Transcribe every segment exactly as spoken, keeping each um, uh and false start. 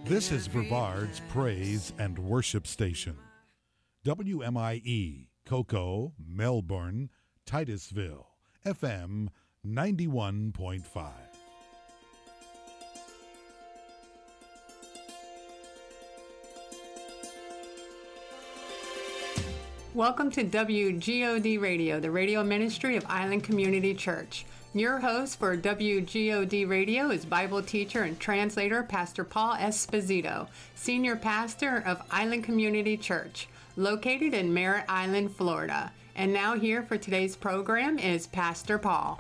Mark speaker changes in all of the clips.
Speaker 1: This is Brevard's Praise and Worship Station. W M I E, Cocoa, Melbourne, Titusville, F M ninety-one point five.
Speaker 2: Welcome to W G O D Radio, the radio ministry of Island Community Church. Your host for W G O D Radio is Bible teacher and translator Pastor Paul Esposito, senior pastor of Island Community Church, located in Merritt Island, Florida. And now here for today's program is Pastor Paul.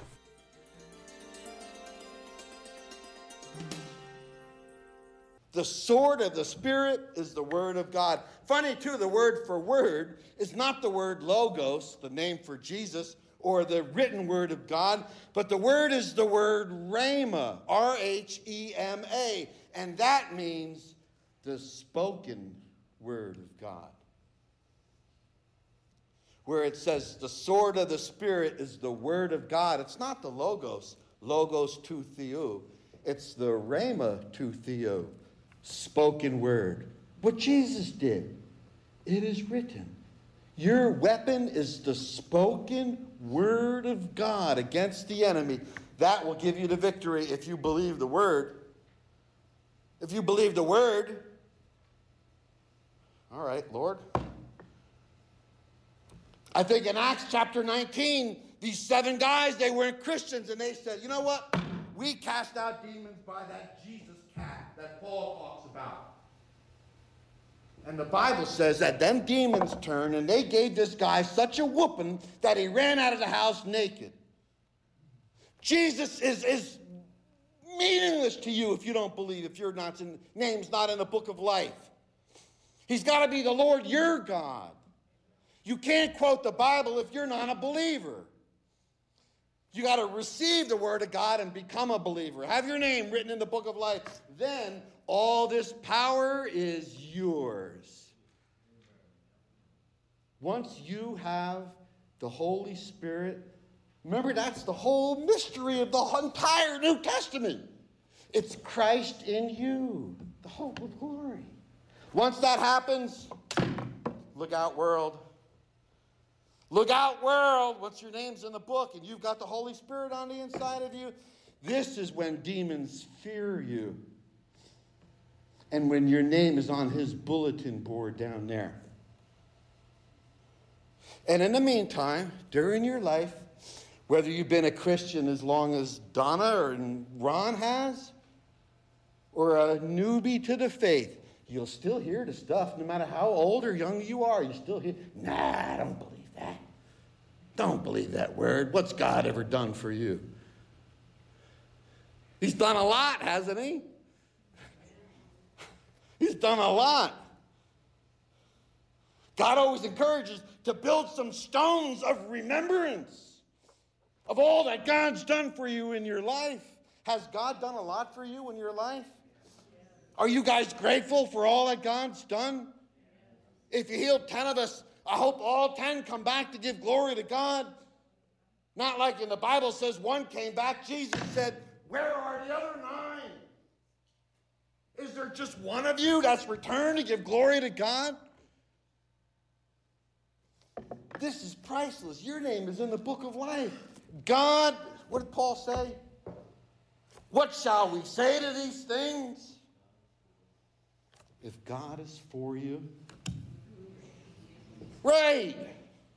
Speaker 3: The sword of the Spirit is the Word of God. Funny, too, the word for word is not the word logos, the name for Jesus, or the written Word of God, but the word is the word rhema, R H E M A, and that means the spoken Word of God. Where it says the sword of the Spirit is the Word of God, it's not the logos, logos tu theou, it's the rhema tu theou. Spoken word. What Jesus did. It is written. Your weapon is the spoken word of God against the enemy. That will give you the victory if you believe the word. If you believe the word. All right, Lord. I think in Acts chapter nineteen, these seven guys, they weren't Christians, and they said, you know what? We cast out demons by that Jesus cat that Paul talks about. And the Bible says that them demons turned and they gave this guy such a whooping that he ran out of the house naked. Jesus is, is meaningless to you if you don't believe, if your not in, name's not in the book of life. He's got to be the Lord your God. You can't quote the Bible if you're not a believer. You got to receive the Word of God and become a believer. Have your name written in the book of life. Then all this power is yours. Once you have the Holy Spirit, remember that's the whole mystery of the entire New Testament. It's Christ in you, the hope of glory. Once that happens, look out, world. Look out, world. Once your name's in the book and you've got the Holy Spirit on the inside of you, this is when demons fear you. And when your name is on his bulletin board down there. And in the meantime, during your life, whether you've been a Christian as long as Donna or Ron has, or a newbie to the faith, you'll still hear the stuff no matter how old or young you are. You still hear, nah, I don't believe that. Don't believe that word. What's God ever done for you? He's done a lot, hasn't he? He's done a lot. God always encourages to build some stones of remembrance of all that God's done for you in your life. Has God done a lot for you in your life? Are you guys grateful for all that God's done? If you healed ten of us, I hope all ten come back to give glory to God. Not like in the Bible says one came back. Jesus said, where are the other nine? Is there just one of you that's returned to give glory to God? This is priceless. Your name is in the book of life. God, what did Paul say? What shall we say to these things? If God is for you, right.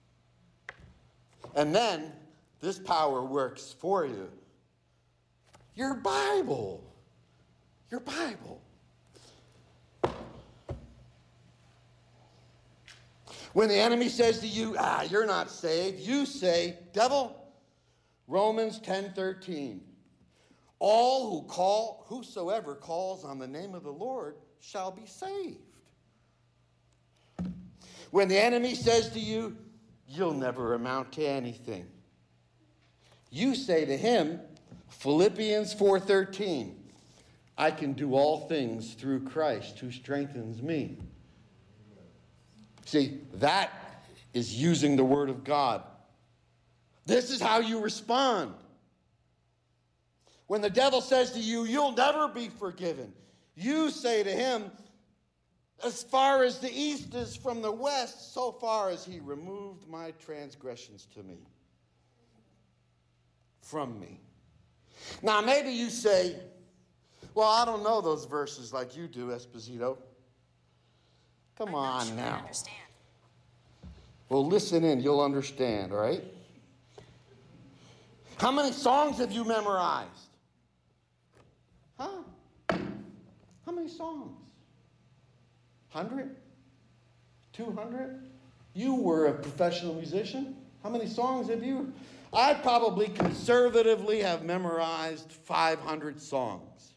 Speaker 3: And then this power works for you. Your Bible. Your Bible. When the enemy says to you, ah, you're not saved, you say, devil, Romans ten thirteen. All who call, whosoever calls on the name of the Lord shall be saved. When the enemy says to you, you'll never amount to anything, you say to him, Philippians four thirteen, I can do all things through Christ who strengthens me. See, that is using the Word of God. This is how you respond. When the devil says to you, you'll never be forgiven, You say to him, as far as the east is from the west, so far as he removed my transgressions to me, from me. Now, maybe you say, well, I don't know those verses like you do, Esposito. Come
Speaker 4: I'm
Speaker 3: on
Speaker 4: not sure
Speaker 3: now.
Speaker 4: I understand.
Speaker 3: Well, listen in, you'll understand, all right? How many songs have you memorized? Huh? How many songs? Hundred? Two hundred? You were a professional musician. How many songs have you? I probably conservatively have memorized five hundred songs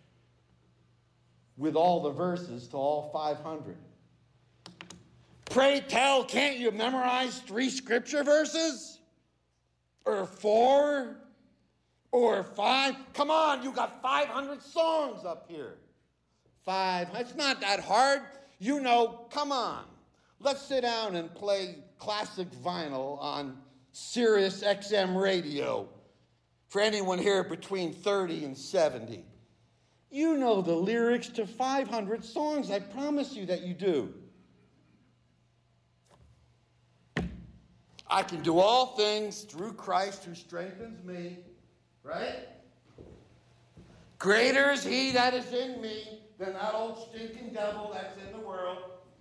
Speaker 3: with all the verses to all five hundred. Pray tell, can't you memorize three scripture verses? Or four? Or five? Come on, you got five hundred songs up here. Five. It's not that hard. You know, come on. Let's sit down and play classic vinyl on Sirius X M radio for anyone here between thirty and seventy. You know the lyrics to five hundred songs. I promise you that you do. I can do all things through Christ who strengthens me, right? Greater is he that is in me than that old stinking devil that's in the world.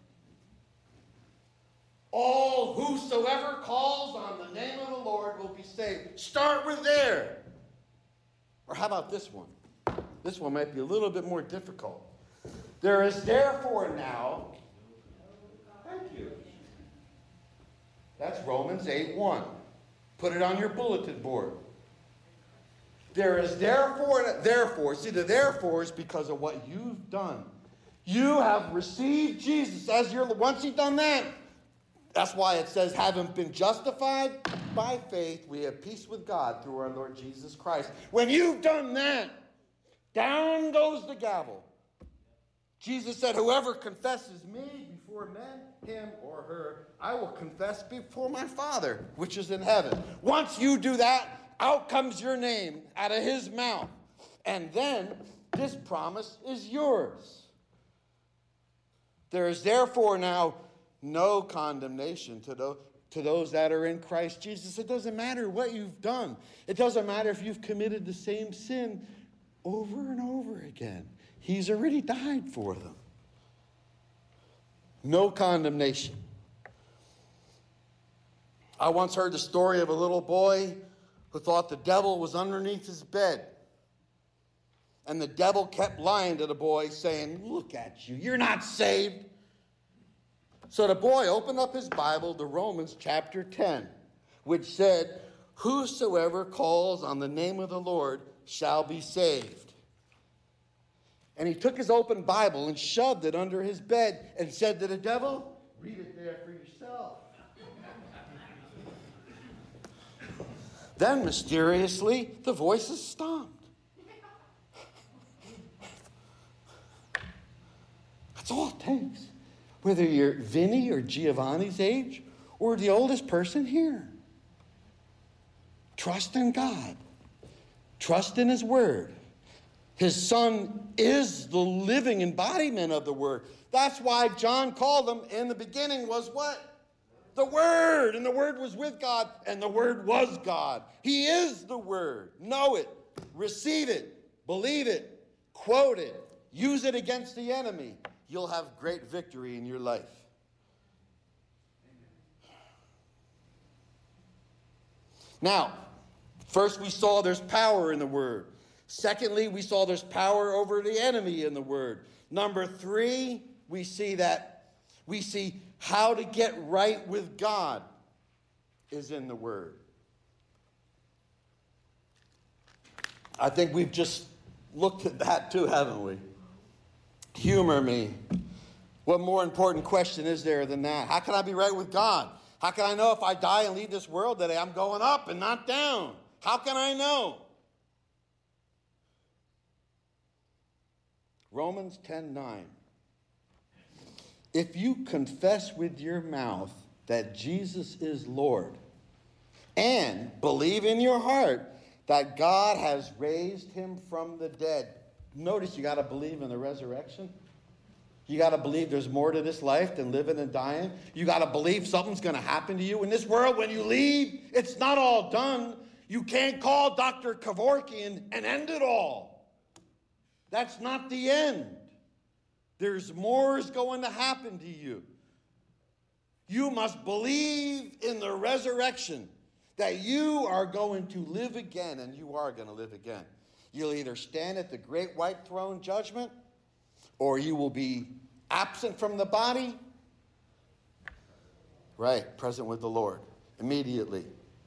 Speaker 3: All whosoever calls on the name of the Lord will be saved. Start with there. Or how about this one? This one might be a little bit more difficult. There is therefore now, thank you. That's Romans eight one. Put it on your bulletin board. There is therefore, therefore, see the therefore is because of what you've done. You have received Jesus as your, once you've done that, that's why it says, having been justified by faith, we have peace with God through our Lord Jesus Christ. When you've done that, down goes the gavel. Jesus said, whoever confesses me before men, him or her, I will confess before my Father, which is in heaven. Once you do that, out comes your name out of his mouth. And then this promise is yours. There is therefore now no condemnation to those, to those that are in Christ Jesus. It doesn't matter what you've done. It doesn't matter if you've committed the same sin over and over again. He's already died for them. No condemnation. I once heard the story of a little boy who thought the devil was underneath his bed. And the devil kept lying to the boy, saying, look at you, you're not saved. So the boy opened up his Bible to Romans chapter ten, which said, whosoever calls on the name of the Lord shall be saved. And he took his open Bible and shoved it under his bed and said to the devil, read it there for yourself. Then mysteriously, the voices stopped. That's all it takes. Whether you're Vinny or Giovanni's age or the oldest person here. Trust in God. Trust in his word. His son is the living embodiment of the word. That's why John called him in the beginning was what? The Word. And the Word was with God, and the Word was God. He is the Word. Know it. Receive it. Believe it. Quote it. Use it against the enemy. You'll have great victory in your life. Now, first we saw there's power in the Word. Secondly, we saw there's power over the enemy in the Word. Number three, we see that we see how to get right with God is in the Word. I think we've just looked at that too, haven't we? Humor me. What more important question is there than that? How can I be right with God? How can I know if I die and leave this world today, I'm going up and not down? How can I know? Romans ten nine. If you confess with your mouth that Jesus is Lord and believe in your heart that God has raised him from the dead, notice you got to believe in the resurrection. You got to believe there's more to this life than living and dying. You got to believe something's going to happen to you in this world when you leave. It's not all done. You can't call Doctor Kevorkian and end it all. That's not the end. There's more is going to happen to you. You must believe in the resurrection, that you are going to live again, and you are going to live again. You'll either stand at the great white throne judgment, or you will be absent from the body, right, present with the Lord immediately.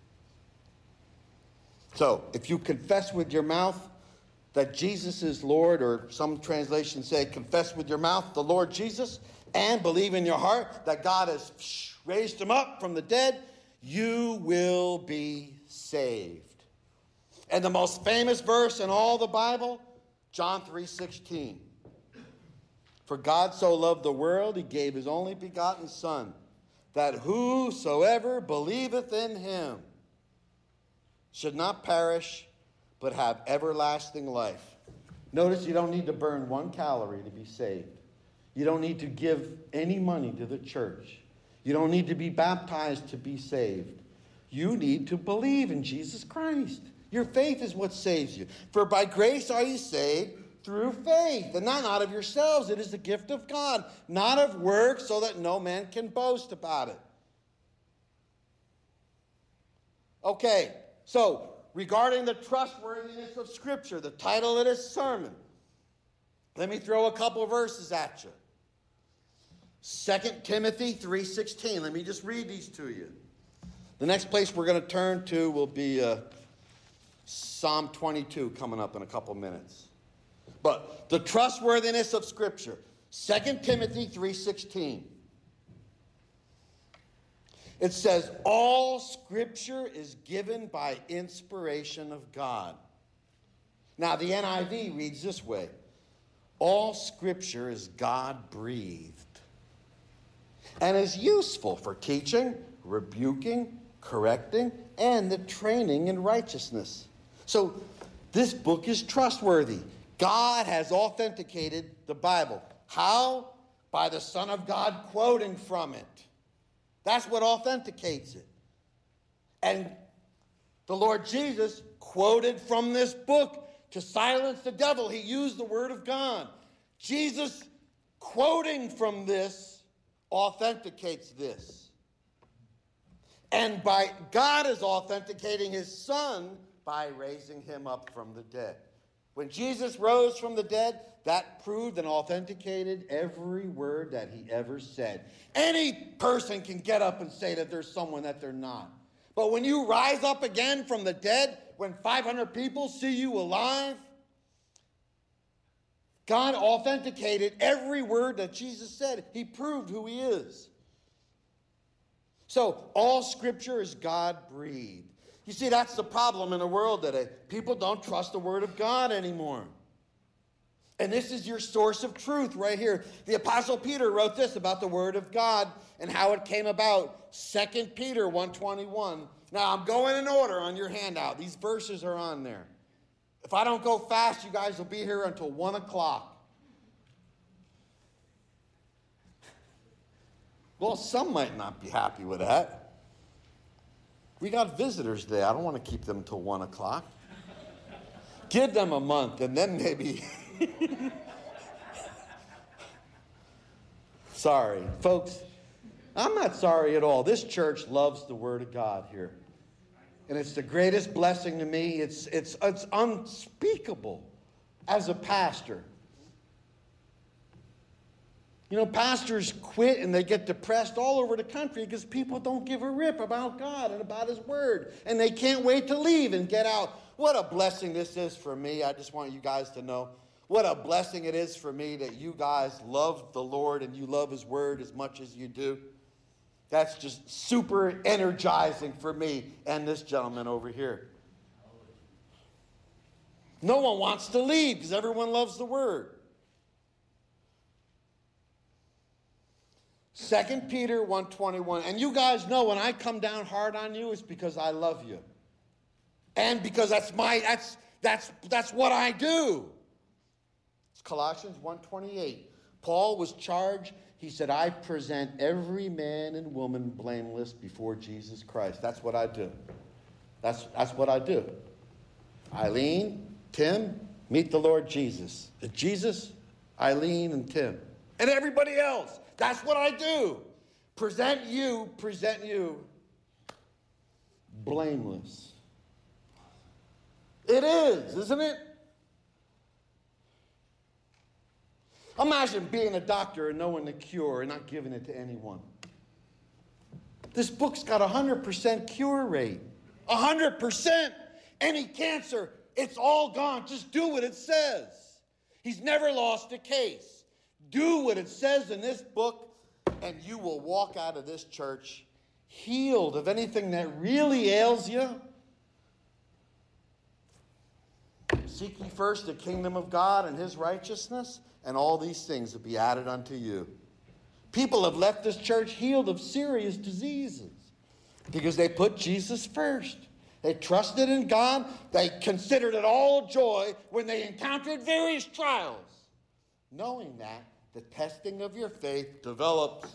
Speaker 3: So, if you confess with your mouth that Jesus is Lord, or some translations say confess with your mouth the Lord Jesus, and believe in your heart that God has raised him up from the dead, you will be saved. And the most famous verse in all the Bible, John three sixteen. For God so loved the world, he gave his only begotten Son, that whosoever believeth in him should not perish, but have everlasting life. Notice you don't need to burn one calorie to be saved. You don't need to give any money to the church. You don't need to be baptized to be saved. You need to believe in Jesus Christ. Your faith is what saves you. For by grace are you saved through faith, and not out of yourselves. It is the gift of God, not of works, so that no man can boast about it. Okay, so regarding the trustworthiness of Scripture, the title of this sermon, let me throw a couple verses at you. Second Timothy three sixteen. Let me just read these to you. The next place we're going to turn to will be uh, Psalm twenty-two, coming up in a couple minutes. But the trustworthiness of Scripture, Second Timothy three sixteen. It says, all Scripture is given by inspiration of God. Now, the N I V reads this way. All Scripture is God-breathed and is useful for teaching, rebuking, correcting, and the training in righteousness. So, this book is trustworthy. God has authenticated the Bible. How? By the Son of God quoting from it. That's what authenticates it. And the Lord Jesus quoted from this book to silence the devil. He used the word of God. Jesus quoting from this authenticates this. And by God is authenticating his Son by raising him up from the dead. When Jesus rose from the dead, that proved and authenticated every word that he ever said. Any person can get up and say that there's someone that they're not. But when you rise up again from the dead, when five hundred people see you alive, God authenticated every word that Jesus said. He proved who he is. So all Scripture is God-breathed. You see, that's the problem in the world today. People don't trust the Word of God anymore. And this is your source of truth right here. The Apostle Peter wrote this about the Word of God and how it came about. Second Peter one twenty-one. Now, I'm going in order on your handout. These verses are on there. If I don't go fast, you guys will be here until one o'clock. Well, some might not be happy with that. We got visitors there. I don't want to keep them till one o'clock. Give them a month, and then maybe... Sorry. Folks, I'm not sorry at all. This church loves the Word of God here. And it's the greatest blessing to me. It's, it's, it's unspeakable as a pastor. You know, pastors quit and they get depressed all over the country because people don't give a rip about God and about his word. And they can't wait to leave and get out. What a blessing this is for me. I just want you guys to know what a blessing it is for me that you guys love the Lord and you love his word as much as you do. That's just super energizing for me and this gentleman over here. No one wants to leave because everyone loves the word. Second Peter one twenty-one. And you guys know when I come down hard on you, it's because I love you. And because that's my that's that's that's what I do. Colossians one twenty-eight. Paul was charged. He said, I present every man and woman blameless before Jesus Christ. That's what I do. That's, that's what I do. Eileen, Tim, meet the Lord Jesus. Jesus, Eileen, and Tim. And everybody else. That's what I do. Present you, present you blameless. It is, isn't it? Imagine being a doctor and knowing the cure and not giving it to anyone. This book's got a one hundred percent cure rate. one hundred percent. Any cancer, it's all gone. Just do what it says. He's never lost a case. Do what it says in this book, and you will walk out of this church healed of anything that really ails you. Seek ye first the kingdom of God and his righteousness, and all these things will be added unto you. People have left this church healed of serious diseases because they put Jesus first. They trusted in God. They considered it all joy when they encountered various trials, knowing that the testing of your faith develops.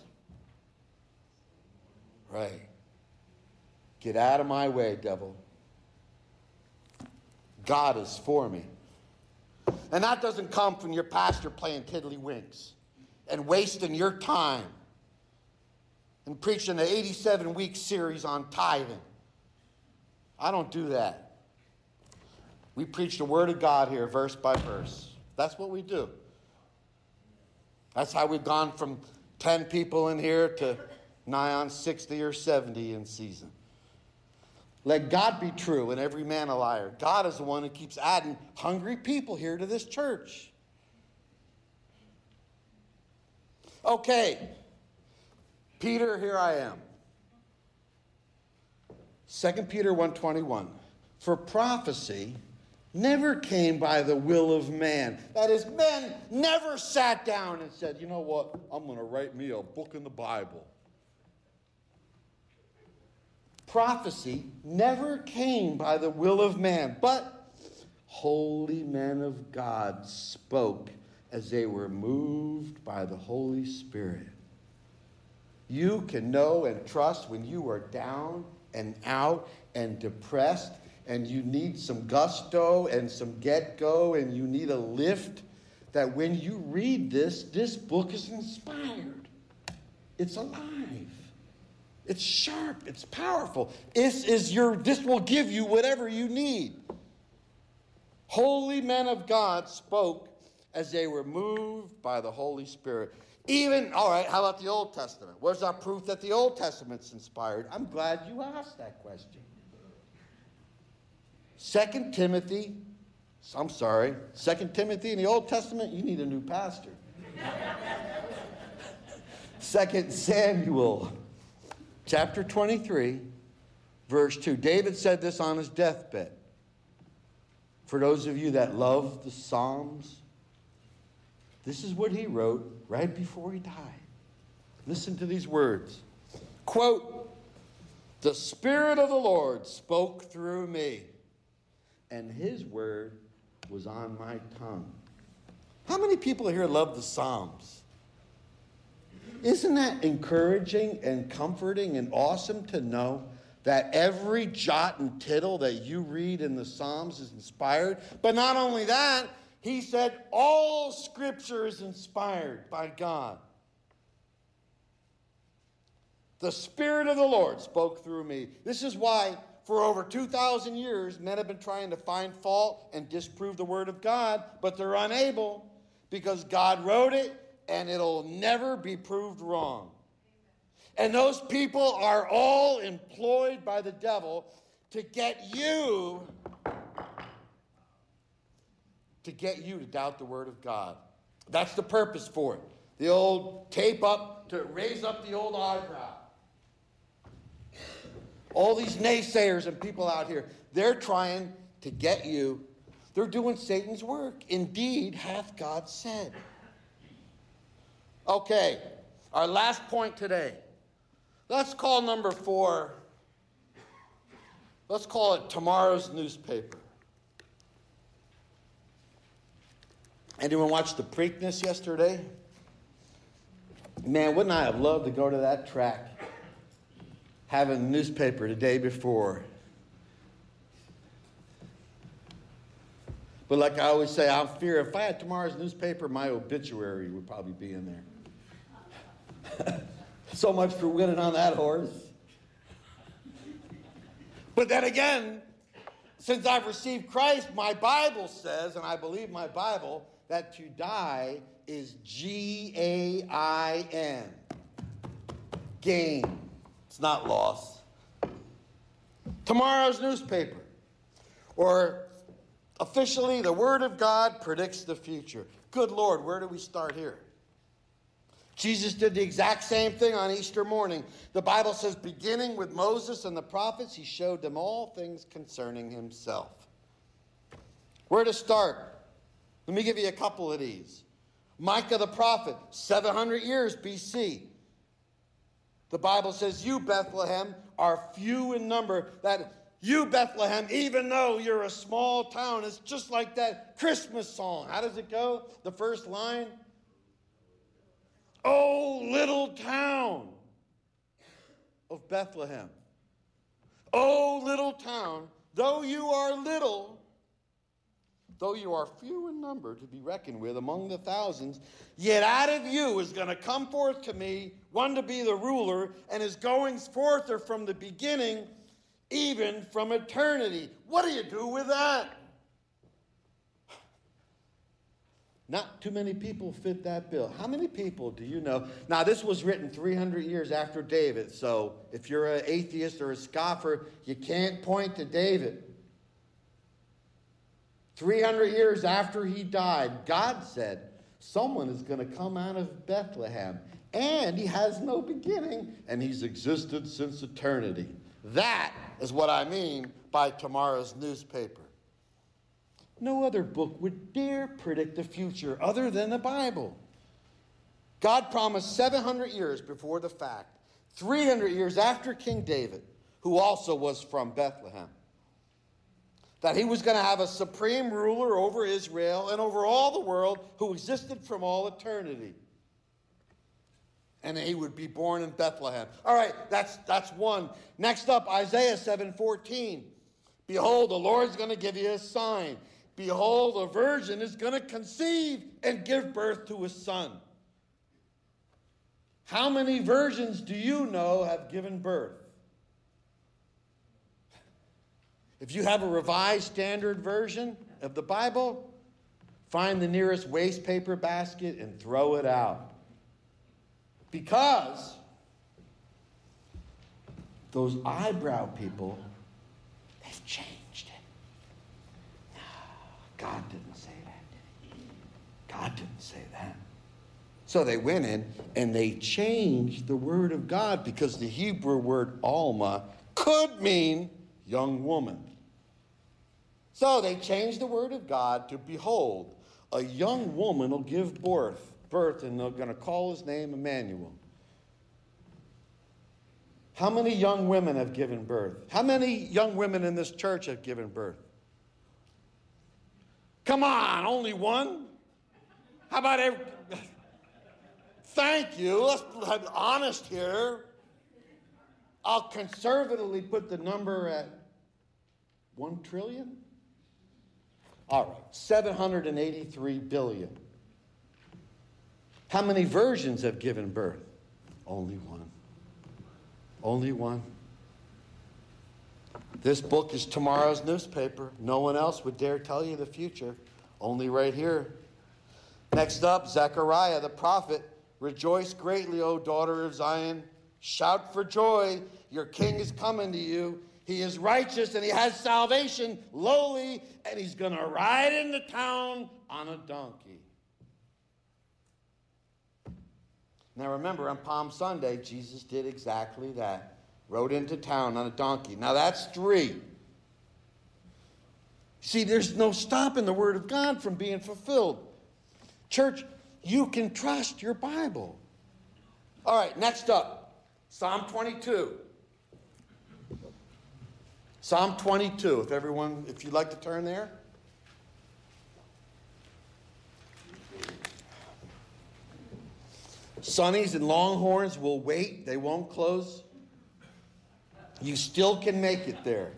Speaker 3: Right. Get out of my way, devil. God is for me. And that doesn't come from your pastor playing tiddlywinks and wasting your time and preaching an eighty-seven week series on tithing. I don't do that. We preach the Word of God here, verse by verse. That's what we do. That's how we've gone from ten people in here to nigh on sixty or seventy in season. Let God be true and every man a liar. God is the one who keeps adding hungry people here to this church. Okay. Peter, here I am. Second Peter one twenty-one. For prophecy never came by the will of man. That is, men never sat down and said, you know what, I'm going to write me a book in the Bible. Prophecy never came by the will of man, but holy men of God spoke as they were moved by the Holy Spirit. You can know and trust when you are down and out and depressed and you need some gusto and some get-go and you need a lift, that when you read this, this book is inspired. It's alive. It's sharp. It's powerful. This is your, this will give you whatever you need. Holy men of God spoke as they were moved by the Holy Spirit. Even, all right, how about the Old Testament? Where's our proof that the Old Testament's inspired? I'm glad you asked that question. Second Timothy, I'm sorry, Second Timothy in the Old Testament, you need a new pastor. Second Samuel, chapter twenty-three, verse two. David said this on his deathbed. For those of you that love the Psalms, this is what he wrote right before he died. Listen to these words. Quote, the Spirit of the Lord spoke through me, and his word was on my tongue. How many people here love the Psalms? Isn't that encouraging and comforting and awesome to know that every jot and tittle that you read in the Psalms is inspired? But not only that, he said all Scripture is inspired by God. The Spirit of the Lord spoke through me. This is why for over two thousand years, men have been trying to find fault and disprove the Word of God, but they're unable because God wrote it and it'll never be proved wrong. And those people are all employed by the devil to get you to get you to doubt the Word of God. That's the purpose for it. The old tape up to raise up the old eyebrow. All these naysayers and people out here, they're trying to get you. They're doing Satan's work. Indeed, hath God said. Okay, our last point today. Let's call number four. Let's call it tomorrow's newspaper. Anyone watch the Preakness yesterday? Man, wouldn't I have loved to go to that track, having a newspaper the day before. But like I always say, I'm fear if I had tomorrow's newspaper, my obituary would probably be in there. So much for winning on that horse. But then again, since I've received Christ, my Bible says, and I believe my Bible, that to die is G A I N. Gain. It's not loss. Tomorrow's newspaper. Or officially, the Word of God predicts the future. Good Lord, where do we start here? Jesus did the exact same thing on Easter morning. The Bible says, beginning with Moses and the prophets, he showed them all things concerning himself. Where to start? Let me give you a couple of these. Micah the prophet, seven hundred years B C. The Bible says, you, Bethlehem, are few in number. That you, Bethlehem, even though you're a small town, it's just like that Christmas song. How does it go? The first line. Oh, little town of Bethlehem. Oh, little town, though you are little, though you are few in number to be reckoned with among the thousands, yet out of you is going to come forth to me one to be the ruler, and his goings forth are from the beginning, even from eternity. What do you do with that? Not too many people fit that bill. How many people do you know? Now, this was written three hundred years after David, so if you're an atheist or a scoffer, you can't point to David. three hundred years after he died, God said, someone is going to come out of Bethlehem, and he has no beginning, and he's existed since eternity. That is what I mean by tomorrow's newspaper. No other book would dare predict the future other than the Bible. God promised seven hundred years before the fact, three hundred years after King David, who also was from Bethlehem, that he was going to have a supreme ruler over Israel and over all the world who existed from all eternity. And he would be born in Bethlehem. All right, that's, that's one. Next up, Isaiah seven fourteen. Behold, the Lord's going to give you a sign. Behold, a virgin is going to conceive and give birth to a son. How many virgins do you know have given birth? If you have a Revised Standard Version of the Bible, find the nearest waste paper basket and throw it out. Because those eyebrow people, they've changed it. No, God didn't say that, did he? God didn't say that. So they went in and they changed the word of God, because the Hebrew word Alma could mean young woman. So they changed the word of God to, behold, a young woman will give birth, birth, and they're going to call his name Emmanuel. How many young women have given birth? How many young women in this church have given birth? Come on, only one? How about every... Thank you. Let's be honest here. I'll conservatively put the number at one trillion. All right, seven hundred eighty-three billion. How many virgins have given birth? Only one. Only one. This book is tomorrow's newspaper. No one else would dare tell you the future. Only right here. Next up, Zechariah the prophet. Rejoice greatly, O daughter of Zion. Shout for joy. Your king is coming to you. He is righteous and he has salvation, lowly, and he's going to ride into town on a donkey. Now remember, on Palm Sunday, Jesus did exactly that. Rode into town on a donkey. Now that's three. See, there's no stopping the word of God from being fulfilled. Church, you can trust your Bible. All right, next up, Psalm twenty-two. Psalm twenty-two, if everyone, if you'd like to turn there. Sunnies and Longhorns will wait. They won't close. You still can make it there.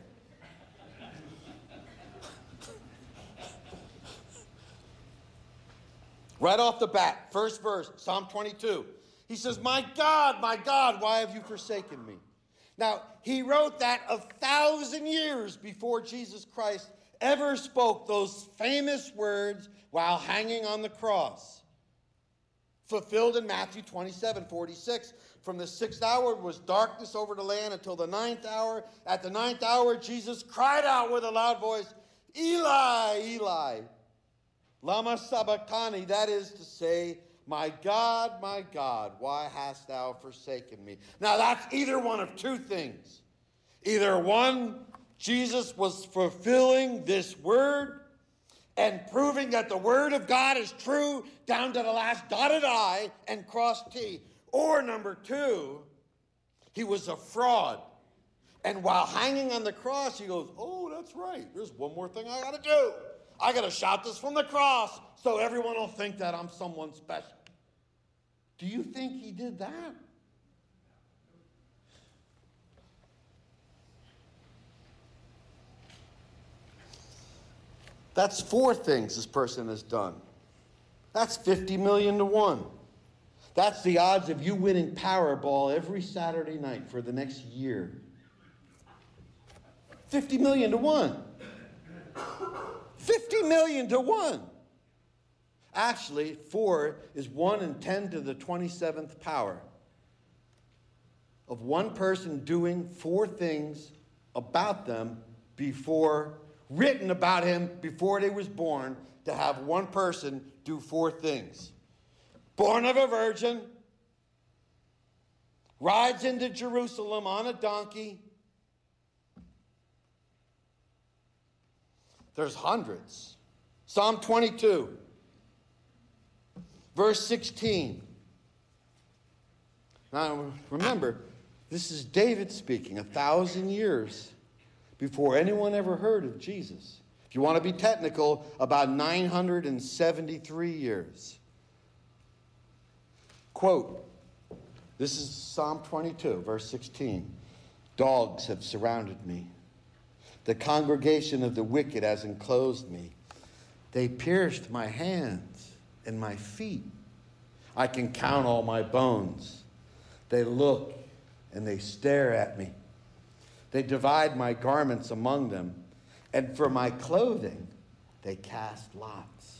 Speaker 3: Right off the bat, first verse, Psalm twenty-two. He says, my God, my God, why have you forsaken me? Now, he wrote that a thousand years before Jesus Christ ever spoke those famous words while hanging on the cross. Fulfilled in Matthew twenty-seven forty-six. From the sixth hour was darkness over the land until the ninth hour. At the ninth hour, Jesus cried out with a loud voice, Eli, Eli, lama sabachthani, that is to say, my God, my God, why hast thou forsaken me? Now that's either one of two things. Either one, Jesus was fulfilling this word and proving that the word of God is true down to the last dotted I and crossed T. Or number two, he was a fraud. And while hanging on the cross, he goes, oh, that's right. There's one more thing I got to do. I got to shout this from the cross so everyone will think that I'm someone special. Do you think he did that? That's four things this person has done. That's fifty million to one. That's the odds of you winning Powerball every Saturday night for the next year. fifty million to one. fifty million to one. Actually, four is one in ten to the twenty-seventh power of one person doing four things about them before, written about him before they was born, to have one person do four things. Born of a virgin, rides into Jerusalem on a donkey. There's hundreds. Psalm twenty-two, verse sixteen. Now remember, this is David speaking a thousand years before anyone ever heard of Jesus. If you want to be technical, about nine hundred seventy-three years. Quote, this is Psalm twenty-two, verse sixteen. Dogs have surrounded me. The congregation of the wicked has enclosed me. They pierced my hands and my feet. I can count all my bones. They look and they stare at me. They divide my garments among them, and for my clothing they cast lots.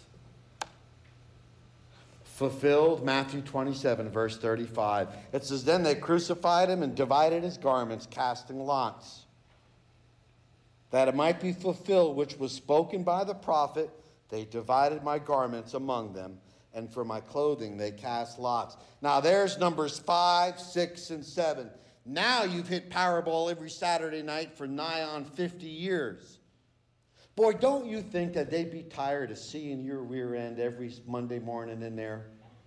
Speaker 3: Fulfilled, Matthew twenty-seven, verse thirty-five. It says, then they crucified him and divided his garments, casting lots, that it might be fulfilled which was spoken by the prophet, they divided my garments among them, and for my clothing they cast lots. Now there's numbers five, six, and seven. Now you've hit Powerball every Saturday night for nigh on fifty years. Boy, don't you think that they'd be tired of seeing your rear end every Monday morning in there?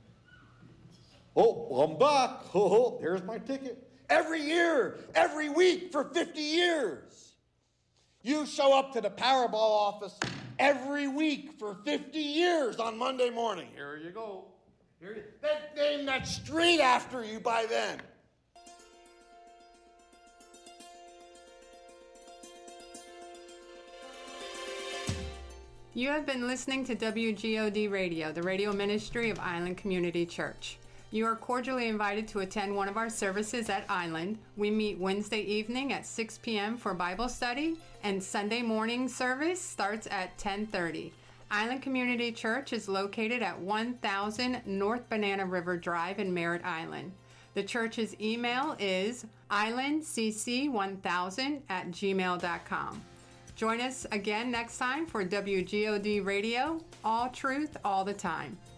Speaker 3: Oh, I'm back. Oh, here's my ticket. Every year, every week for fifty years. You show up to the Powerball office every week for fifty years on Monday morning. Here you go. Here you, that name that street after you by then.
Speaker 2: You have been listening to W G O D Radio, the radio ministry of Island Community Church. You are cordially invited to attend one of our services at Island. We meet Wednesday evening at six p.m. for Bible study, and Sunday morning service starts at ten thirty. Island Community Church is located at one thousand North Banana River Drive in Merritt Island. The church's email is island c c one thousand at gmail dot com. Join us again next time for W G O D Radio, all truth, all the time.